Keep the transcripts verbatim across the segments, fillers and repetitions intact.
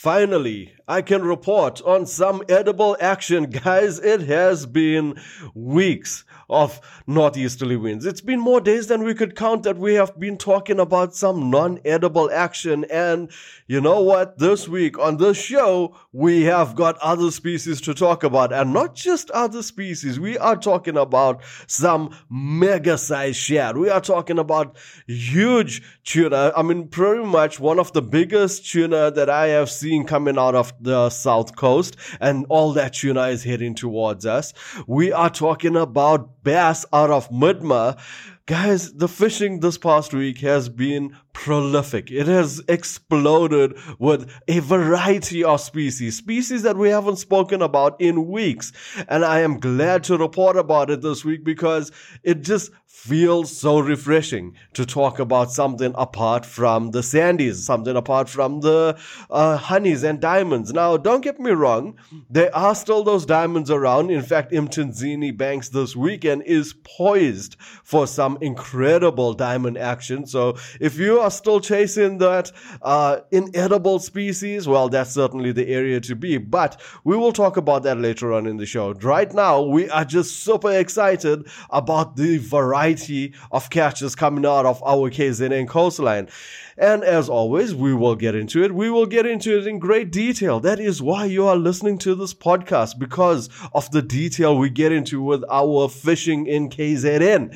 finally, I can report on some edible action. Guys, it has been weeks of northeasterly winds. It's been more days than we could count that we have been talking about some non-edible action. And you know what? This week on this show, we have got other species to talk about. And not just other species. We are talking about some mega-sized shad. We are talking about huge tuna. I mean, pretty much one of the biggest tuna that I have seen coming out of the south coast. And all that tuna is heading towards us. We are talking about bass out of Midma. Guys, the fishing this past week has been prolific. It has exploded with a variety of species, species that we haven't spoken about in weeks. And I am glad to report about it this week because it just feels so refreshing to talk about something apart from the sandies, something apart from the uh, honeys and diamonds. Now, don't get me wrong, there are still those diamonds around. In fact, Mtunzini Banks this weekend is poised for some incredible diamond action. So if you are still chasing that uh, inedible species, well, that's certainly the area to be. But we will talk about that later on in the show. Right now, we are just super excited about the variety of catches coming out of our K Z N coastline. And as always, we will get into it. We will get into it in great detail. That is why you are listening to this podcast, because of the detail we get into with our fishing in K Z N.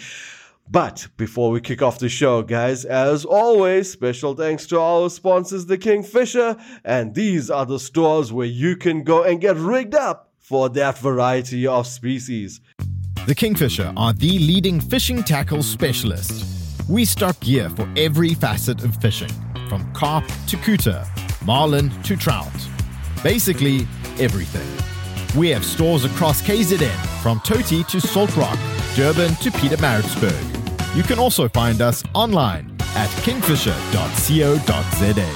But before we kick off the show, guys, as always, special thanks to our sponsors, the Kingfisher. And these are the stores where you can go and get rigged up for that variety of species. The Kingfisher are the leading fishing tackle specialist. We stock gear for every facet of fishing, from carp to cooter, marlin to trout. Basically, everything. We have stores across K Z N, from Toti to Salt Rock, Durban to Pietermaritzburg. You can also find us online at kingfisher dot co dot za.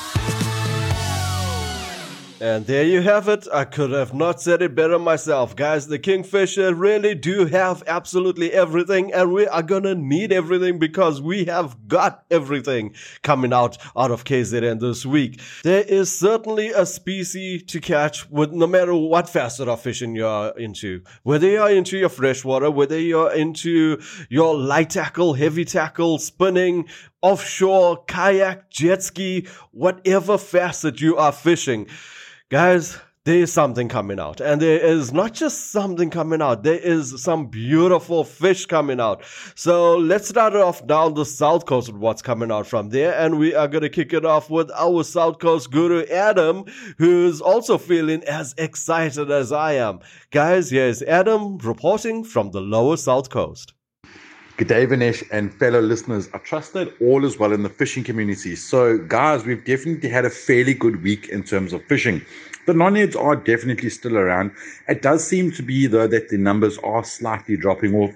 And there you have it. I could have not said it better myself. Guys, the Kingfisher really do have absolutely everything, and we are gonna need everything because we have got everything coming out out of K Z N this week. There is certainly a species to catch with no matter what facet of fishing you're into. Whether you're into your freshwater, whether you're into your light tackle, heavy tackle, spinning, offshore, kayak, jet ski, whatever facet you are fishing. Guys, there is something coming out. And there is not just something coming out. There is some beautiful fish coming out. So let's start off down the south coast with what's coming out from there. And we are going to kick it off with our south coast guru, Adam, who's also feeling as excited as I am. Guys, here's Adam reporting from the lower south coast. Good day, Vinesh and fellow listeners. I trust that all is well in the fishing community. So, guys, we've definitely had a fairly good week in terms of fishing. The non-heads are definitely still around. It does seem to be, though, that the numbers are slightly dropping off,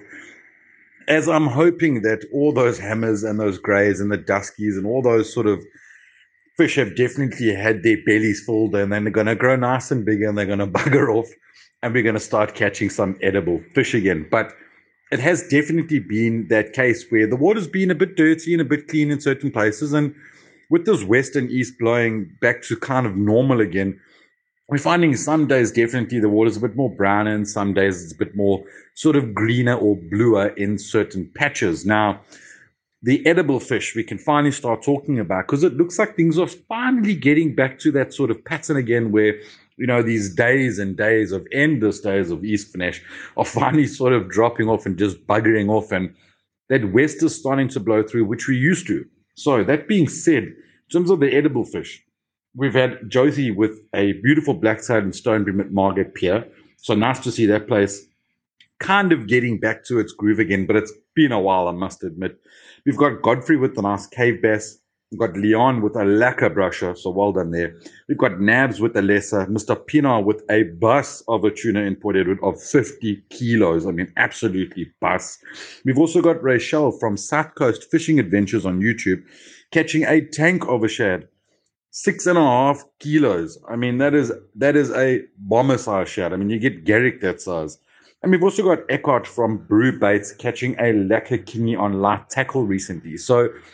as I'm hoping that all those hammers and those greys and the duskies and all those sort of fish have definitely had their bellies filled, and then they're going to grow nice and big and they're going to bugger off, and we're going to start catching some edible fish again. But it has definitely been that case where the water's been a bit dirty and a bit clean in certain places. And with this west and east blowing back to kind of normal again, we're finding some days definitely the water's a bit more brown and some days it's a bit more sort of greener or bluer in certain patches. Now, the edible fish we can finally start talking about, because it looks like things are finally getting back to that sort of pattern again where, you know, these days and days of endless days of East Vinesh are finally sort of dropping off and just buggering off, and that west is starting to blow through, which we used to. So that being said, in terms of the edible fish, we've had Josie with a beautiful black-tailed and stone bream at Margate Pier. So nice to see that place kind of getting back to its groove again, but it's been a while, I must admit. We've got Godfrey with the nice cave bass. We've got Leon with a lacquer brusher, so well done there. We've got Nabs with a lesser, Mister Pinar with a bus of a tuna in Port Edward of fifty kilos. I mean, absolutely bus. We've also got Rachel from South Coast Fishing Adventures on YouTube catching a tank of a shad, six and a half kilos. I mean, that is that is a bomber size shad. I mean, you get Garrick that size. And we've also got Eckhart from Brew Baits catching a lacquer kingy on light tackle recently. So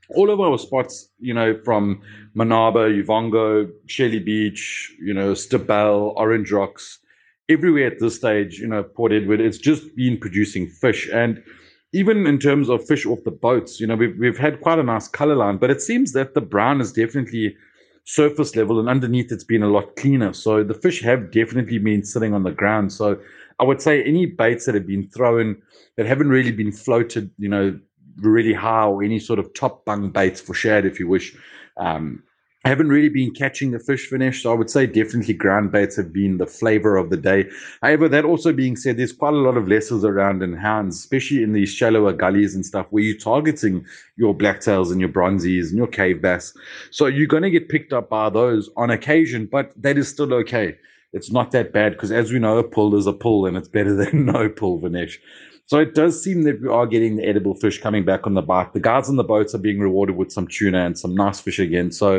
all of our spots, you know, from Manaba, Uvongo, Shelley Beach, you know, Stabell, Orange Rocks, everywhere at this stage, you know, Port Edward, it's just been producing fish. And even in terms of fish off the boats, you know, we've, we've had quite a nice color line, but it seems that the brown is definitely surface level and underneath it's been a lot cleaner. So the fish have definitely been sitting on the ground. So I would say any baits that have been thrown that haven't really been floated, you know, really high, or any sort of top bung baits for shad, if you wish, um, I haven't really been catching the fish finish. So I would say definitely ground baits have been the flavor of the day. However, that also being said, there's quite a lot of lessers around in hounds, especially in these shallower gullies and stuff where you're targeting your blacktails and your bronzies and your cave bass. So you're going to get picked up by those on occasion, but that is still okay. It's not that bad because, as we know, a pull is a pull and it's better than no pull, Vinesh. So it does seem that we are getting the edible fish coming back on the bite. The guys on the boats are being rewarded with some tuna and some nice fish again. So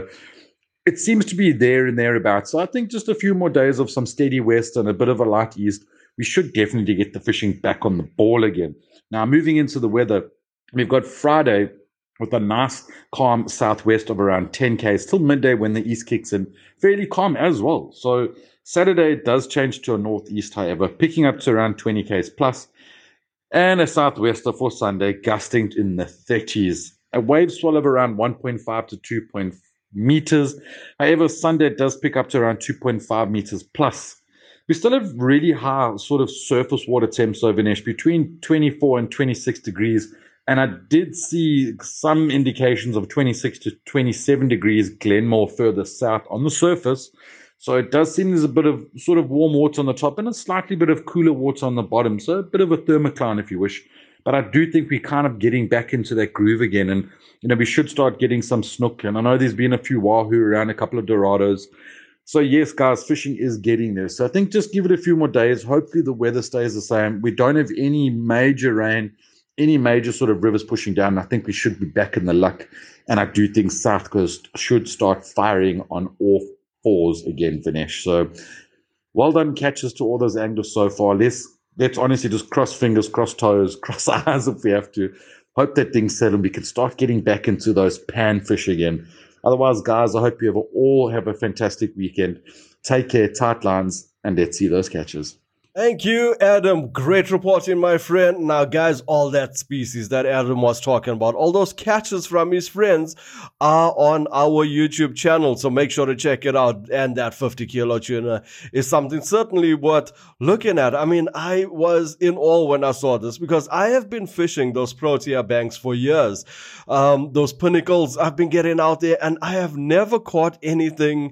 it seems to be there and thereabouts. So I think just a few more days of some steady west and a bit of a light east, we should definitely get the fishing back on the ball again. Now, moving into the weather, we've got Friday with a nice calm southwest of around ten Ks till midday when the east kicks in. Fairly calm as well. So Saturday does change to a northeast, however, picking up to around twenty Ks plus. And a southwester for Sunday, gusting in the thirties. A wave swell of around one point five to two point five meters. However, Sunday does pick up to around two point five meters plus. We still have really high sort of surface water temps over Vinesh, between twenty-four and twenty-six degrees. And I did see some indications of twenty-six to twenty-seven degrees Glenmore further south on the surface. So it does seem there's a bit of sort of warm water on the top and a slightly bit of cooler water on the bottom. So a bit of a thermocline, if you wish. But I do think we're kind of getting back into that groove again. And, you know, we should start getting some snook. And I know there's been a few wahoo around, a couple of dorados. So, yes, guys, fishing is getting there. So I think just give it a few more days. Hopefully the weather stays the same. We don't have any major rain, any major sort of rivers pushing down. I think we should be back in the luck. And I do think South Coast should start firing on all fours again, Vinesh. So well done catches to all those anglers so far. Let's, let's honestly just cross fingers, cross toes, cross eyes if we have to. Hope that things settle and we can start getting back into those pan fish again. Otherwise, guys, I hope you have a, all have a fantastic weekend. Take care, tight lines, and let's see those catches. Thank you, Adam. Great reporting, my friend. Now, guys, all that species that Adam was talking about, all those catches from his friends are on our YouTube channel. So make sure to check it out. And that fifty kilo tuna is something certainly worth looking at. I mean, I was in awe when I saw this because I have been fishing those Protea banks for years. Um, those pinnacles I've been getting out there and I have never caught anything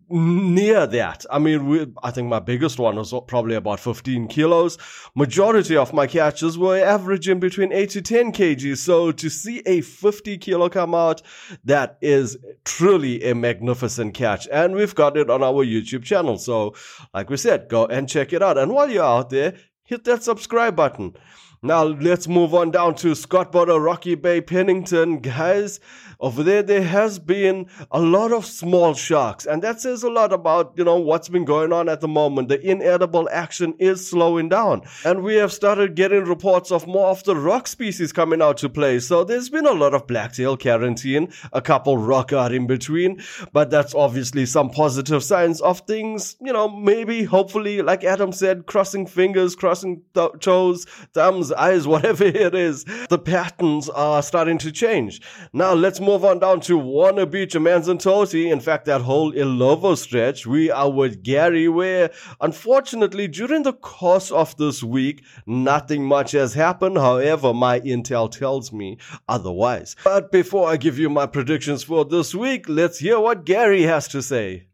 near that. I mean, we, I think my biggest one was probably about fifteen kilos. Majority of my catches were averaging between eight to ten kgs. So to see a fifty kilo come out, that is truly a magnificent catch. And we've got it on our YouTube channel. So like we said, go and check it out. And while you're out there, hit that subscribe button. Now, let's move on down to Scott Botter, Rocky Bay, Pennington. Guys, over there, there has been a lot of small sharks. And that says a lot about, you know, what's been going on at the moment. The inedible action is slowing down. And we have started getting reports of more of the rock species coming out to play. So there's been a lot of blacktail, carantine, a couple rock out in between. But that's obviously some positive signs of things, you know, maybe, hopefully, like Adam said, crossing fingers, crossing th- toes, thumbs, eyes, whatever it is, the patterns are starting to change. Now let's move on down to Warner Beach and Manzantoti. In fact, that whole Ilovo stretch, we are with Gary, where unfortunately during the course of this week, nothing much has happened. However, my intel tells me otherwise. But before I give you my predictions for this week, let's hear what Gary has to say.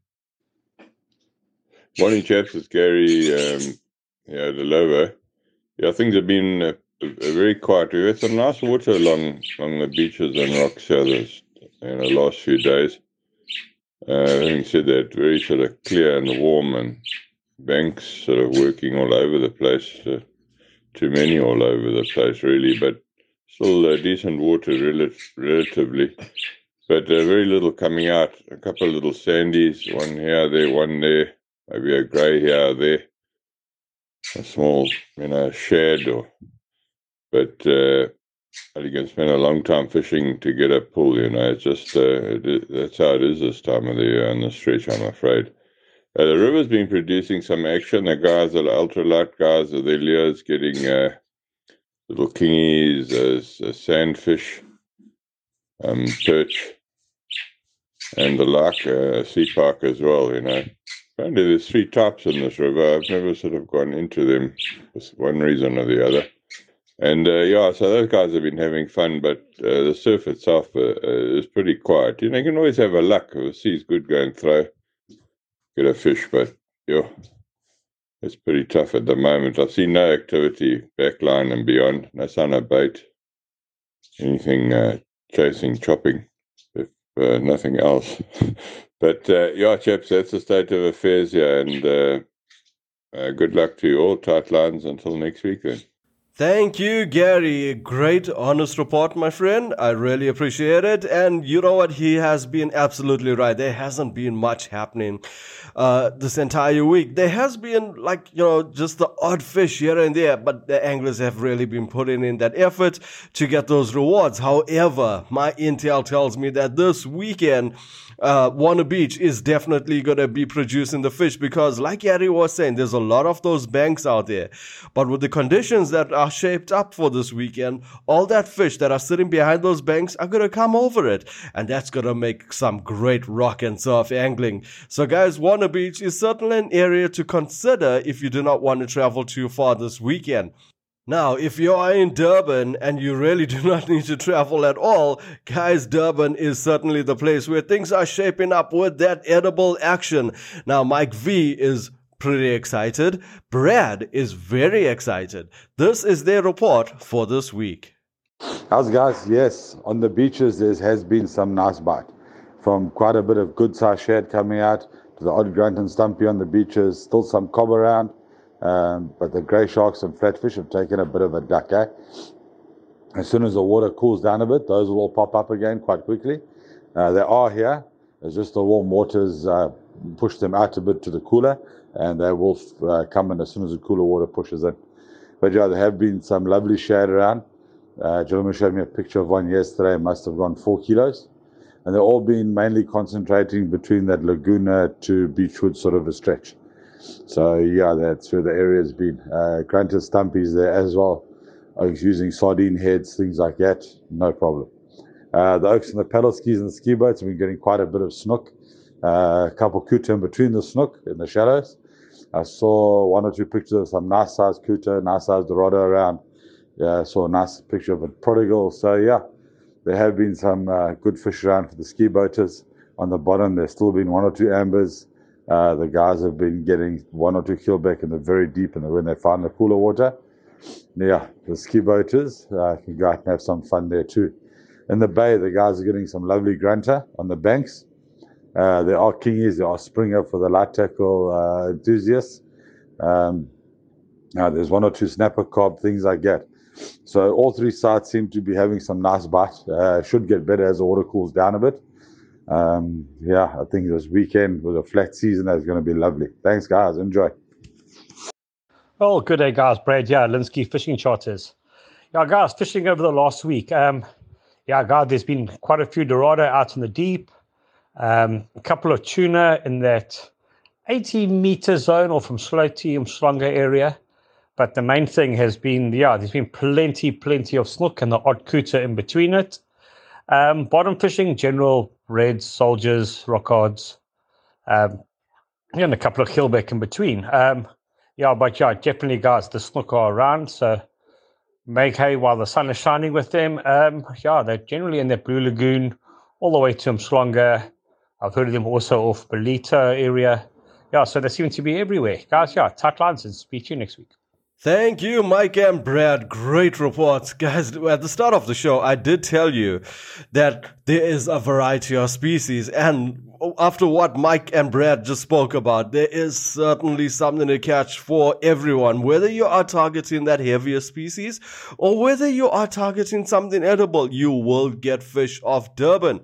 Morning, chaps. It's Gary um, here at Ilovo. Yeah, things have been uh, very quiet. We've had some nice water along along the beaches and rocks here this, in the last few days. Uh, having said that, very sort of clear and warm, and banks sort of working all over the place. Uh, too many all over the place, really, but still uh, decent water rel- relatively. But uh, very little coming out. A couple of little sandies, one here, there, one there, maybe a grey here or there. A small, you know, shad, or, but uh, you can spend a long time fishing to get a pull, you know. It's just, uh, it, that's how it is this time of the year on the stretch, I'm afraid. Uh, the river's been producing some action. The guys, the ultralight guys, the lures getting uh, little kingies, uh, sandfish, um, perch, and the like, uh, sea park as well, you know. Apparently there's three types in this river. I've never sort of gone into them for one reason or the other. And, uh, yeah, so those guys have been having fun, but uh, the surf itself uh, uh, is pretty quiet. You know, you can always have a luck. The sea's good, go and throw, get a fish, but, yeah, it's pretty tough at the moment. I've seen no activity, backline and beyond, no sign of bait, anything uh, chasing, chopping, if uh, nothing else. But, uh, yeah, chaps, that's the state of affairs here, and uh, uh, good luck to you all. Tight lines until next week then. Thank you, Gary. Great, honest report, my friend. I really appreciate it. And you know what? He has been absolutely right. There hasn't been much happening uh, this entire week. There has been, like, you know, just the odd fish here and there, but the anglers have really been putting in that effort to get those rewards. However, my intel tells me that this weekend, Uh, Warner Beach is definitely going to be producing the fish because, like Gary was saying, there's a lot of those banks out there. But with the conditions that are shaped up for this weekend, all that fish that are sitting behind those banks are going to come over it. And that's going to make some great rock and surf angling. So, guys, Warner Beach is certainly an area to consider if you do not want to travel too far this weekend. Now, if you are in Durban and you really do not need to travel at all, guys, Durban is certainly the place where things are shaping up with that edible action. Now, Mike V is pretty excited. Brad is very excited. This is their report for this week. How's it, guys? Yes, on the beaches there has been some nice bite. From quite a bit of good size shad coming out to the odd grunt and stumpy on the beaches, still some cob around. Um, but the grey sharks and flatfish have taken a bit of a duck, eh? As soon as the water cools down a bit, those will all pop up again quite quickly. Uh, they are here. It's just the warm waters uh, push them out a bit to the cooler, and they will uh, come in as soon as the cooler water pushes in. But yeah, there have been some lovely shad around. Uh, gentleman showed me a picture of one yesterday. It must have gone four kilos. And they're all been mainly concentrating between that Laguna to Beachwood sort of a stretch. So yeah, that's where the area's been. Uh, Grunter Stumpies there as well. Oaks using sardine heads, things like that, no problem. Uh, the Oaks and the paddle skis and the ski boats have been getting quite a bit of snook. Uh, a couple kuta in between the snook in the shadows. I saw one or two pictures of some nice sized kuta, nice sized dorado around. Yeah, I saw a nice picture of a prodigal. So yeah, there have been some uh, good fish around for the ski boaters. On the bottom, there's still been one or two ambers. Uh, the guys have been getting one or two keelback in the very deep and when they find the cooler water. Yeah, the ski boaters uh, can go out and have some fun there too. In the bay, the guys are getting some lovely grunter on the banks. Uh, there are kingies, there are springer for the light tackle uh, enthusiasts. Um, now there's one or two snapper cob, things like that. So all three sides seem to be having some nice bite. Uh, should get better as the water cools down a bit. Um, yeah, I think this weekend with a flat season that's going to be lovely. Thanks, guys. Enjoy. Well, good day, guys. Brad, yeah, Linsky Fishing Charters. Yeah, guys, fishing over the last week. Um, yeah, guys, there's been quite a few dorado out in the deep. Um, a couple of tuna in that eighty meter zone or from Sloty and Slonga area. But the main thing has been, yeah, there's been plenty, plenty of snook and the odd kuta in between it. Um, bottom fishing, general reds, soldiers, rockards, um, and a couple of keelback in between. Um, yeah, but yeah, definitely, guys, the snook are around, so make hay while the sun is shining with them. Um, yeah, they're generally in that Blue Lagoon, all the way to Mslonga. I've heard of them also off Belita area. Yeah, so they seem to be everywhere. Guys, yeah, tight lines and speak to you next week. Thank you, Mike and Brad. Great reports. Guys, at the start of the show, I did tell you that there is a variety of species. And after what Mike and Brad just spoke about, there is certainly something to catch for everyone. Whether you are targeting that heavier species or whether you are targeting something edible, you will get fish off Durban.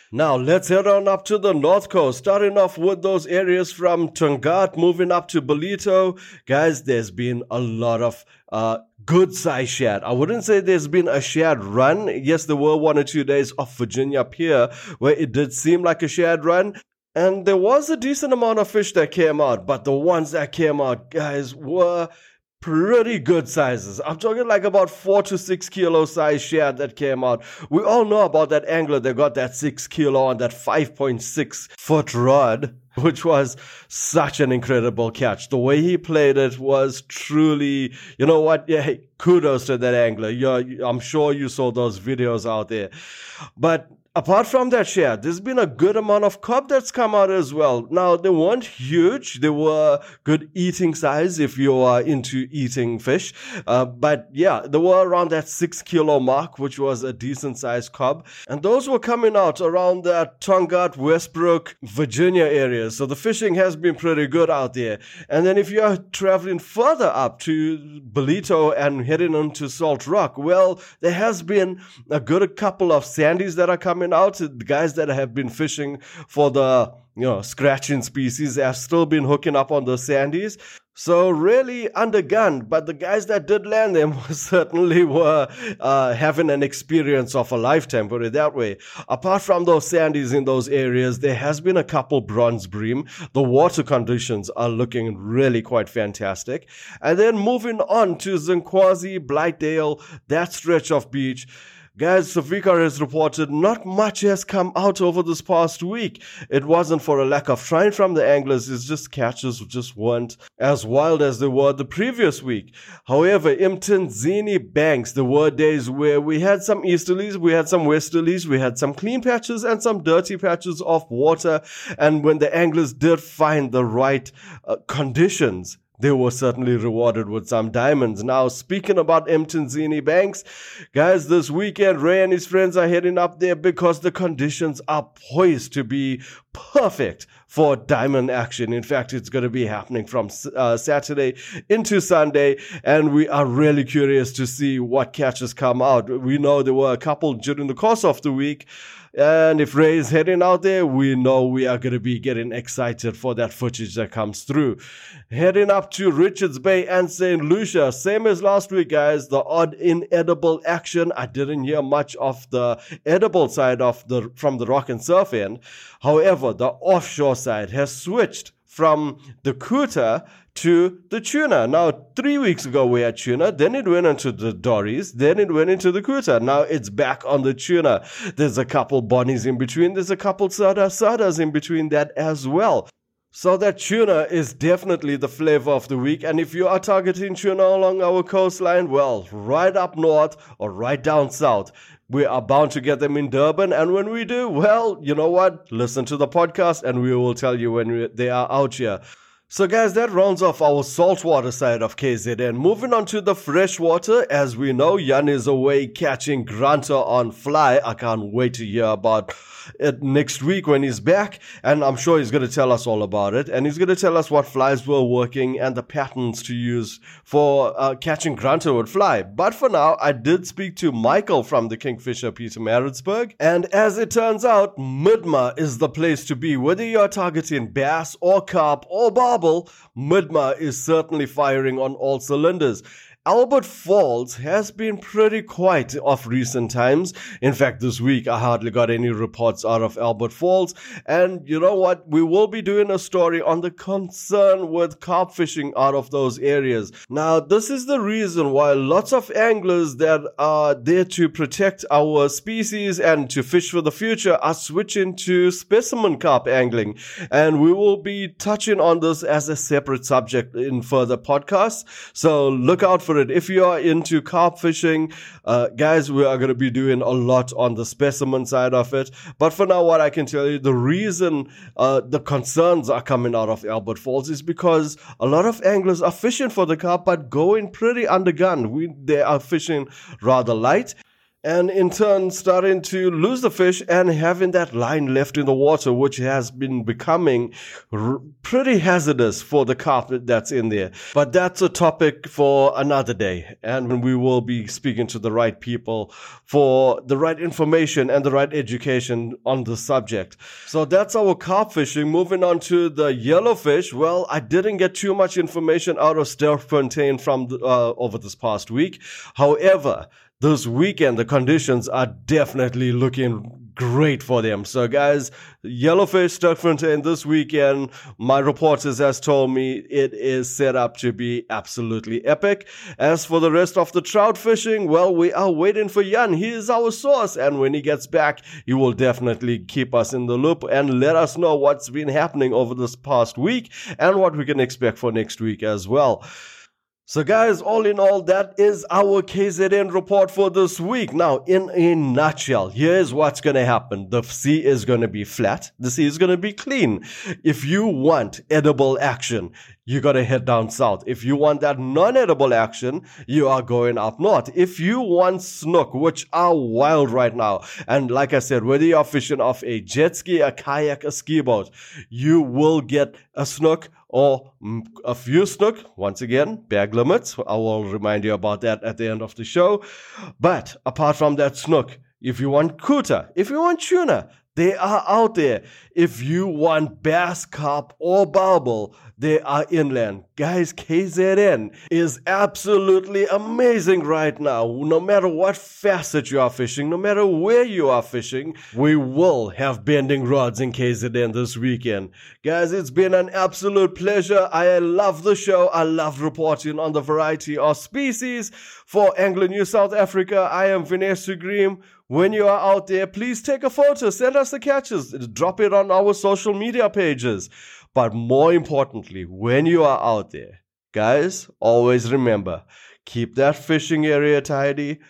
Now, let's head on up to the north coast, starting off with those areas from Tongaat, moving up to Ballito. Guys, there's been a lot of uh, good size shad. I wouldn't say there's been a shad run. Yes, there were one or two days off Virginia Pier where it did seem like a shad run. And there was a decent amount of fish that came out, but the ones that came out, guys, were pretty good sizes. I'm talking like about four to six kilo size shad that came out. We all know about that angler that got that six kilo on that five point six foot rod, which was such an incredible catch. The way he played it was truly, you know what? Yeah, hey, kudos to that angler. Yeah, I'm sure you saw those videos out there. But apart from that shad, there's been a good amount of cob that's come out as well. Now, they weren't huge. They were good eating size if you are into eating fish. Uh, but yeah, they were around that six kilo mark, which was a decent sized cob. And those were coming out around that Tongaat, Westbrook, Virginia area. So the fishing has been pretty good out there. And then if you're traveling further up to Ballito and heading on to Salt Rock, well, there has been a good couple of sandies that are coming out. The guys that have been fishing for the, you know, scratching species have still been hooking up on the sandies. So really undergunned, but the guys that did land them certainly were uh, having an experience of a lifetime, put it that way. Apart from those sandies in those areas, there has been a couple bronze bream. The water conditions are looking really quite fantastic. And then moving on to Zinkwazi, Blightdale, that stretch of beach. Guys, Safika has reported not much has come out over this past week. It wasn't for a lack of trying from the anglers, it's just catches just weren't as wild as they were the previous week. However, Mtunzini Banks, there were days where we had some easterlies, we had some westerlies, we had some clean patches and some dirty patches of water. And when the anglers did find the right uh, conditions, they were certainly rewarded with some diamonds. Now, speaking about Mtunzini Banks, guys, this weekend, Ray and his friends are heading up there because the conditions are poised to be perfect for diamond action. In fact, it's going to be happening from uh, Saturday into Sunday, and we are really curious to see what catches come out. We know there were a couple during the course of the week, and if Ray is heading out there, we know we are going to be getting excited for that footage that comes through. Heading up to Richards Bay and Saint Lucia, same as last week, guys, the odd inedible action. I didn't hear much of the edible side of the from the rock and surf end. However, the offshore side has switched from the Kuta to the tuna. Now, three weeks ago we had tuna, then it went into the dories, then it went into the Kuta. Now it's back on the tuna. There's a couple bonnies in between, there's a couple sada sadas in between that as well. So that tuna is definitely the flavor of the week. And if you are targeting tuna along our coastline, well, right up north or right down south, we are bound to get them in Durban. And when we do, well, you know what? Listen to the podcast and we will tell you when we, they are out here. So guys, that rounds off our saltwater side of K Z N. Moving on to the freshwater, as we know, Jan is away catching grunter on fly. I can't wait to hear about it next week when he's back, and I'm sure he's going to tell us all about it, and he's going to tell us what flies were working and the patterns to use for uh, catching grunter with fly. But for now, I did speak to Michael from the Kingfisher Pietermaritzburg, and as it turns out, Midma is the place to be. Whether you're targeting bass or carp or barbel, Midma is certainly firing on all cylinders. Albert Falls has been pretty quiet of recent times. In fact, this week I hardly got any reports out of Albert Falls. And you know what? We will be doing a story on the concern with carp fishing out of those areas. Now, this is the reason why lots of anglers that are there to protect our species and to fish for the future are switching to specimen carp angling. And we will be touching on this as a separate subject in further podcasts. So look out for it. If you are into carp fishing, uh, guys, we are going to be doing a lot on the specimen side of it. But for now, what I can tell you, the reason uh, the concerns are coming out of Albert Falls is because a lot of anglers are fishing for the carp, but going pretty undergunned. We, they are fishing rather light. and in turn starting to lose the fish and having that line left in the water, which has been becoming r- pretty hazardous for the carp that's in there. But that's a topic for another day, and we will be speaking to the right people for the right information and the right education on the subject. So that's our carp fishing. Moving on to the yellowfish. Well, I didn't get too much information out of Sterkfontein from the, uh, over this past week. However, this weekend, the conditions are definitely looking great for them. So guys, yellowfish, Sterkfontein this weekend, my reporters has told me it is set up to be absolutely epic. As for the rest of the trout fishing, well, we are waiting for Jan. He is our source, and when he gets back, he will definitely keep us in the loop and let us know what's been happening over this past week and what we can expect for next week as well. So guys, all in all, that is our K Z N report for this week. Now, in a nutshell, here's what's going to happen. The sea is going to be flat. The sea is going to be clean. If you want edible action, you got to head down south. If you want that non-edible action, you are going up north. If you want snook, which are wild right now, and like I said, whether you're fishing off a jet ski, a kayak, a ski boat, you will get a snook or a few snook. Once again, bag limits. I will remind you about that at the end of the show. But apart from that snook, if you want kuta, if you want tuna, they are out there. If you want bass, carp, or barbel, they are inland. Guys, K Z N is absolutely amazing right now. No matter what facet you are fishing, no matter where you are fishing, we will have bending rods in K Z N this weekend. Guys, it's been an absolute pleasure. I love the show. I love reporting on the variety of species. For Angler News South Africa, I am Vinay Sugrim. When you are out there, please take a photo, send us the catches, drop it on our social media pages. But more importantly, when you are out there, guys, always remember, keep that fishing area tidy,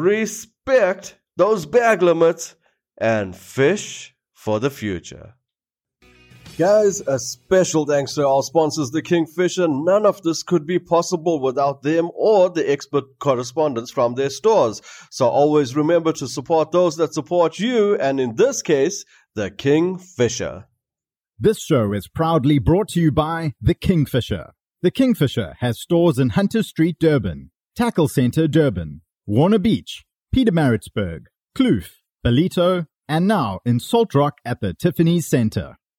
respect those bag limits, and fish for the future. Guys, a special thanks to our sponsors, the Kingfisher. None of this could be possible without them or the expert correspondents from their stores. So always remember to support those that support you, and in this case, the Kingfisher. This show is proudly brought to you by The Kingfisher. The Kingfisher has stores in Hunter Street, Durban, Tackle Centre, Durban, Warner Beach, Pietermaritzburg, Kloof, Ballito, and now in Salt Rock at the Tiffany's Centre.